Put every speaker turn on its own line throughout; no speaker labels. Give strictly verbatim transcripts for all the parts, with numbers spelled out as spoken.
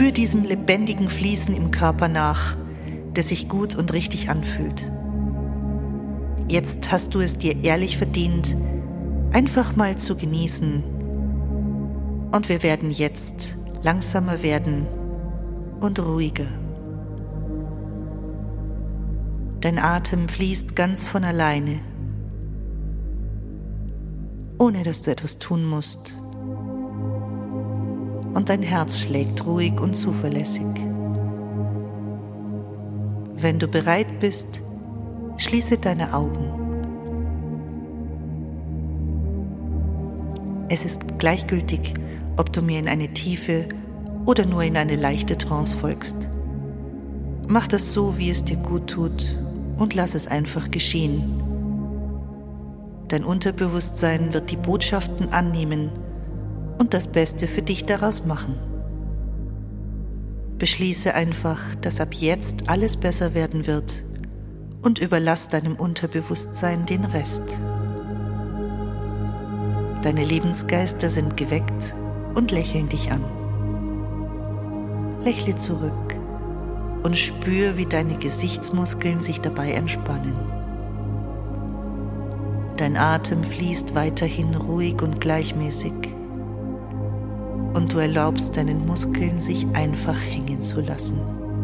Spür diesem lebendigen Fließen im Körper nach, das sich gut und richtig anfühlt. Jetzt hast du es dir ehrlich verdient, einfach mal zu genießen. Und wir werden jetzt langsamer werden und ruhiger. Dein Atem fließt ganz von alleine, ohne dass du etwas tun musst. Und dein Herz schlägt ruhig und zuverlässig. Wenn du bereit bist, schließe deine Augen. Es ist gleichgültig, ob du mir in eine tiefe oder nur in eine leichte Trance folgst. Mach das so, wie es dir gut tut, und lass es einfach geschehen. Dein Unterbewusstsein wird die Botschaften annehmen und das Beste für dich daraus machen. Beschließe einfach, dass ab jetzt alles besser werden wird und überlass deinem Unterbewusstsein den Rest. Deine Lebensgeister sind geweckt und lächeln dich an. Lächle zurück und spür, wie deine Gesichtsmuskeln sich dabei entspannen. Dein Atem fließt weiterhin ruhig und gleichmäßig und du erlaubst deinen Muskeln, sich einfach hängen zu lassen.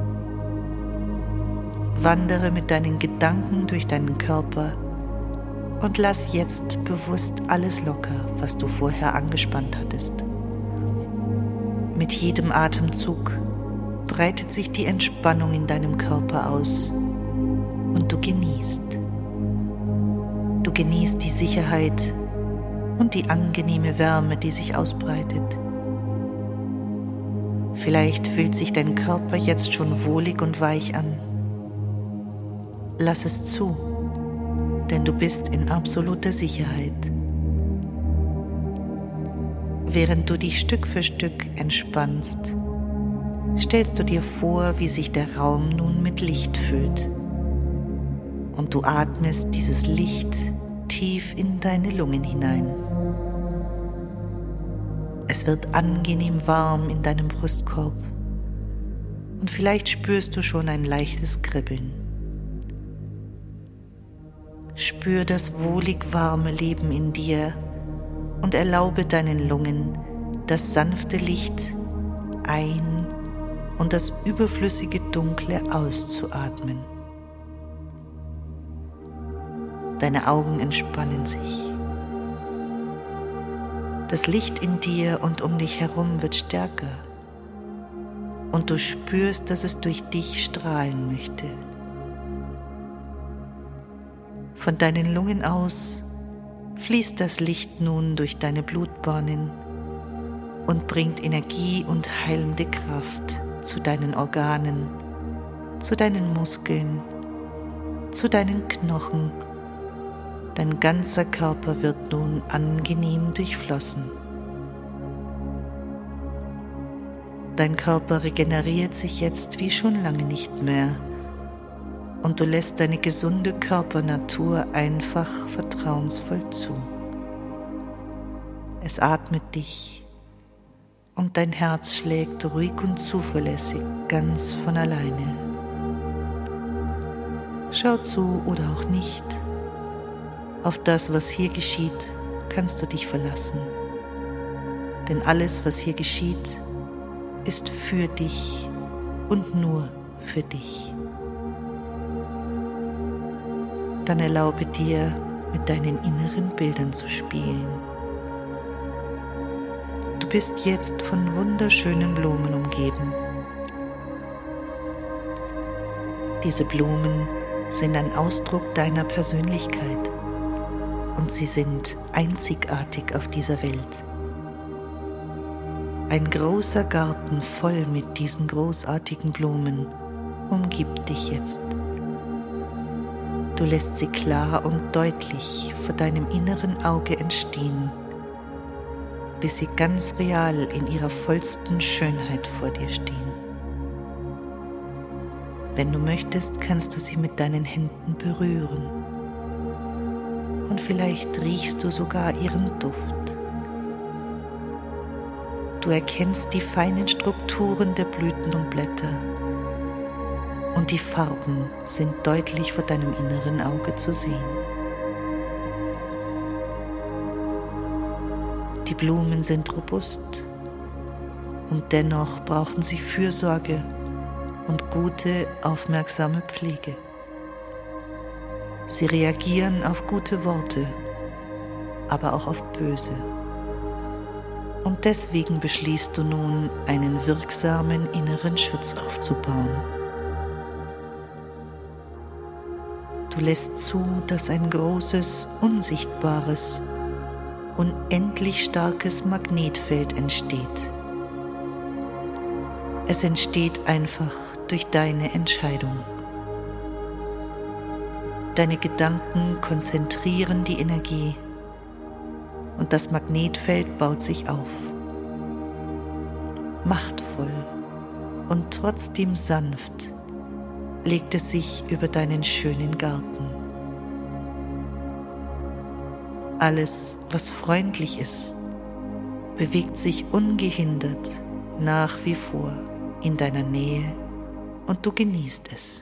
Wandere mit deinen Gedanken durch deinen Körper und lass jetzt bewusst alles locker, was du vorher angespannt hattest. Mit jedem Atemzug breitet sich die Entspannung in deinem Körper aus und du genießt. Du genießt die Sicherheit und die angenehme Wärme, die sich ausbreitet. Vielleicht fühlt sich dein Körper jetzt schon wohlig und weich an. Lass es zu, denn du bist in absoluter Sicherheit. Während du dich Stück für Stück entspannst, stellst du dir vor, wie sich der Raum nun mit Licht füllt. Und du atmest dieses Licht tief in deine Lungen hinein. Es wird angenehm warm in deinem Brustkorb und vielleicht spürst du schon ein leichtes Kribbeln. Spür das wohlig warme Leben in dir und erlaube deinen Lungen, das sanfte Licht ein- und das überflüssige Dunkle auszuatmen. Deine Augen entspannen sich. Das Licht in dir und um dich herum wird stärker und du spürst, dass es durch dich strahlen möchte. Von deinen Lungen aus fließt das Licht nun durch deine Blutbahnen und bringt Energie und heilende Kraft zu deinen Organen, zu deinen Muskeln, zu deinen Knochen. Dein ganzer Körper wird nun angenehm durchflossen. Dein Körper regeneriert sich jetzt wie schon lange nicht mehr und du lässt deine gesunde Körpernatur einfach vertrauensvoll zu. Es atmet dich und dein Herz schlägt ruhig und zuverlässig ganz von alleine. Schau zu oder auch nicht. Auf das, was hier geschieht, kannst du dich verlassen. Denn alles, was hier geschieht, ist für dich und nur für dich. Dann erlaube dir, mit deinen inneren Bildern zu spielen. Du bist jetzt von wunderschönen Blumen umgeben. Diese Blumen sind ein Ausdruck deiner Persönlichkeit. Und sie sind einzigartig auf dieser Welt. Ein großer Garten voll mit diesen großartigen Blumen umgibt dich jetzt. Du lässt sie klar und deutlich vor deinem inneren Auge entstehen, bis sie ganz real in ihrer vollsten Schönheit vor dir stehen. Wenn du möchtest, kannst du sie mit deinen Händen berühren. Und vielleicht riechst du sogar ihren Duft. Du erkennst die feinen Strukturen der Blüten und Blätter und die Farben sind deutlich vor deinem inneren Auge zu sehen. Die Blumen sind robust und dennoch brauchen sie Fürsorge und gute, aufmerksame Pflege. Sie reagieren auf gute Worte, aber auch auf böse. Und deswegen beschließt du nun, einen wirksamen inneren Schutz aufzubauen. Du lässt zu, dass ein großes, unsichtbares, unendlich starkes Magnetfeld entsteht. Es entsteht einfach durch deine Entscheidung. Deine Gedanken konzentrieren die Energie und das Magnetfeld baut sich auf. Machtvoll und trotzdem sanft legt es sich über deinen schönen Garten. Alles, was freundlich ist, bewegt sich ungehindert nach wie vor in deiner Nähe und du genießt es.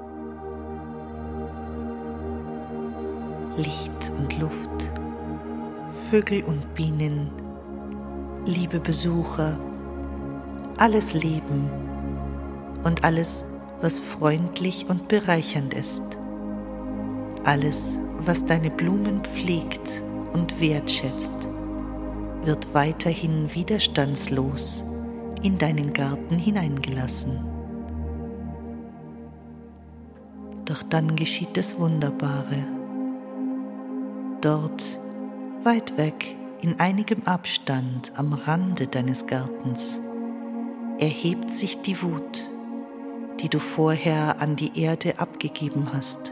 Licht und Luft, Vögel und Bienen, liebe Besucher, alles Leben und alles, was freundlich und bereichernd ist. Alles, was deine Blumen pflegt und wertschätzt, wird weiterhin widerstandslos in deinen Garten hineingelassen. Doch dann geschieht das Wunderbare. Dort, weit weg, in einigem Abstand am Rande deines Gartens, erhebt sich die Wut, die du vorher an die Erde abgegeben hast,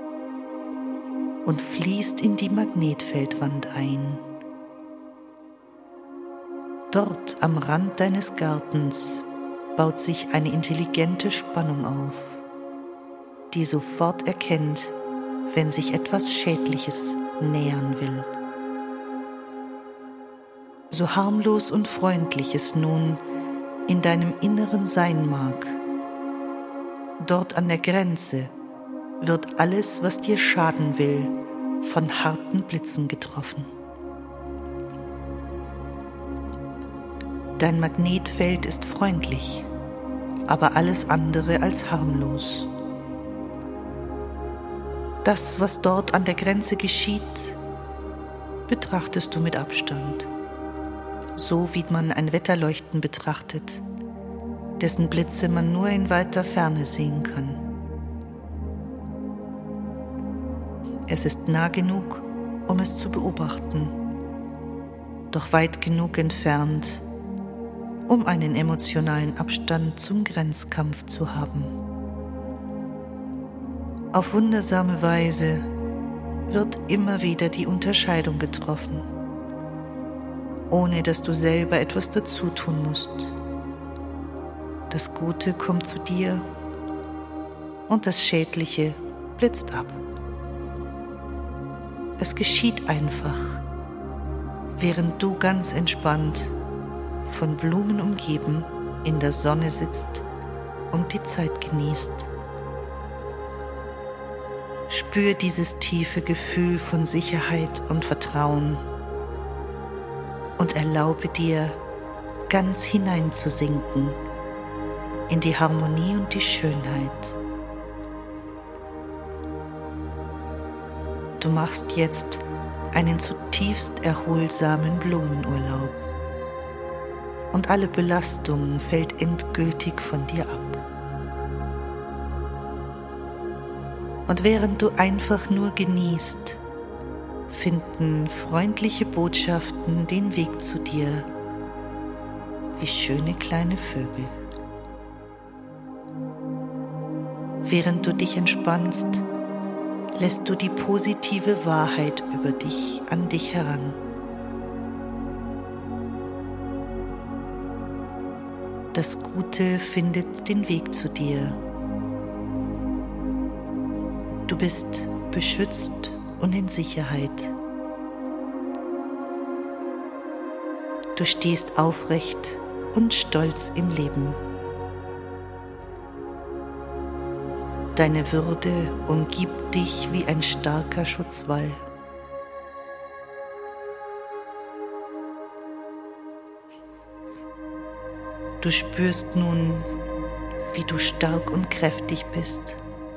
und fließt in die Magnetfeldwand ein. Dort am Rand deines Gartens baut sich eine intelligente Spannung auf, die sofort erkennt, wenn sich etwas Schädliches nähern will. So harmlos und freundlich es nun in deinem Inneren sein mag, dort an der Grenze wird alles, was dir schaden will, von harten Blitzen getroffen. Dein Magnetfeld ist freundlich, aber alles andere als harmlos. Das, was dort an der Grenze geschieht, betrachtest du mit Abstand, so wie man ein Wetterleuchten betrachtet, dessen Blitze man nur in weiter Ferne sehen kann. Es ist nah genug, um es zu beobachten, doch weit genug entfernt, um einen emotionalen Abstand zum Grenzkampf zu haben. Auf wundersame Weise wird immer wieder die Unterscheidung getroffen, ohne dass du selber etwas dazu tun musst. Das Gute kommt zu dir und das Schädliche blitzt ab. Es geschieht einfach, während du ganz entspannt, von Blumen umgeben, in der Sonne sitzt und die Zeit genießt. Spür dieses tiefe Gefühl von Sicherheit und Vertrauen und erlaube dir, ganz hineinzusinken in die Harmonie und die Schönheit. Du machst jetzt einen zutiefst erholsamen Blumenurlaub und alle Belastung fällt endgültig von dir ab. Und während du einfach nur genießt, finden freundliche Botschaften den Weg zu dir, wie schöne kleine Vögel. Während du dich entspannst, lässt du die positive Wahrheit über dich an dich heran. Das Gute findet den Weg zu dir. Du bist beschützt und in Sicherheit. Du stehst aufrecht und stolz im Leben. Deine Würde umgibt dich wie ein starker Schutzwall. Du spürst nun, wie du stark und kräftig bist.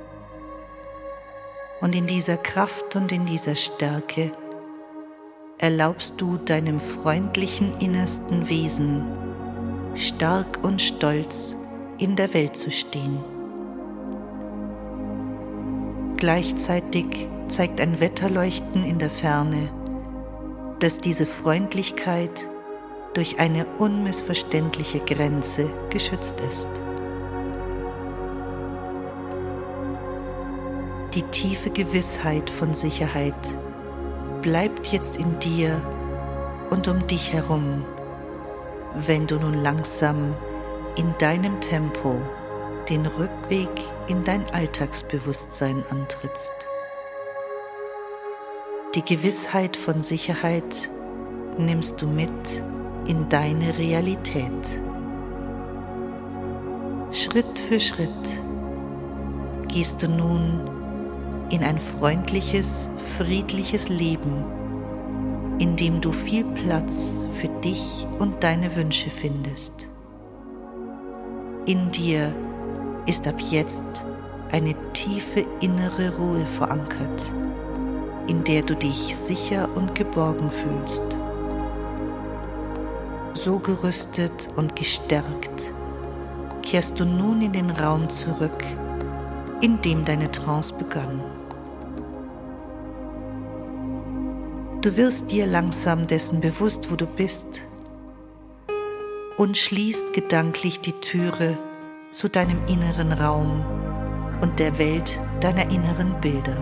Und in dieser Kraft und in dieser Stärke erlaubst du deinem freundlichen innersten Wesen, stark und stolz in der Welt zu stehen. Gleichzeitig zeigt ein Wetterleuchten in der Ferne, dass diese Freundlichkeit durch eine unmissverständliche Grenze geschützt ist. Die tiefe Gewissheit von Sicherheit bleibt jetzt in dir und um dich herum, wenn du nun langsam in deinem Tempo den Rückweg in dein Alltagsbewusstsein antrittst. Die Gewissheit von Sicherheit nimmst du mit in deine Realität. Schritt für Schritt gehst du nun in ein freundliches, friedliches Leben, in dem du viel Platz für dich und deine Wünsche findest. In dir ist ab jetzt eine tiefe innere Ruhe verankert, in der du dich sicher und geborgen fühlst. So gerüstet und gestärkt kehrst du nun in den Raum zurück, in dem deine Trance begann. Du wirst dir langsam dessen bewusst, wo du bist, und schließt gedanklich die Türe zu deinem inneren Raum und der Welt deiner inneren Bilder.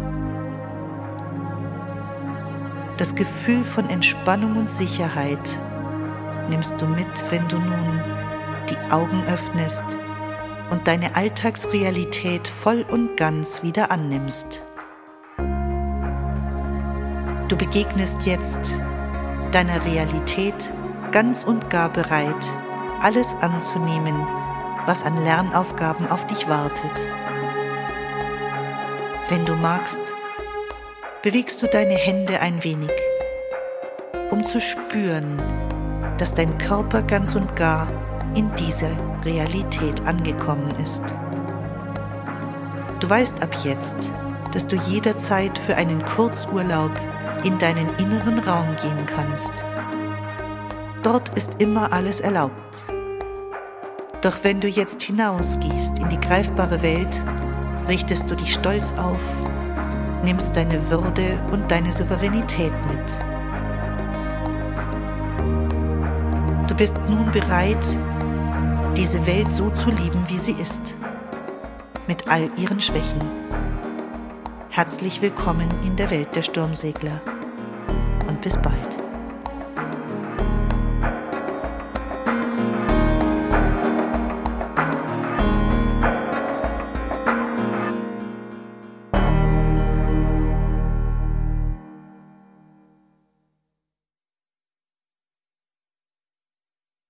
Das Gefühl von Entspannung und Sicherheit nimmst du mit, wenn du nun die Augen öffnest und deine Alltagsrealität voll und ganz wieder annimmst. Du begegnest jetzt deiner Realität ganz und gar bereit, alles anzunehmen, was an Lernaufgaben auf dich wartet. Wenn du magst, bewegst du deine Hände ein wenig, um zu spüren, dass dein Körper ganz und gar in dieser Realität angekommen ist. Du weißt ab jetzt, dass du jederzeit für einen Kurzurlaub in deinen inneren Raum gehen kannst. Dort ist immer alles erlaubt. Doch wenn du jetzt hinausgehst in die greifbare Welt, richtest du dich stolz auf, nimmst deine Würde und deine Souveränität mit. Du bist nun bereit, diese Welt so zu lieben, wie sie ist, mit all ihren Schwächen. Herzlich willkommen in der Welt der Sturmsegler und bis bald.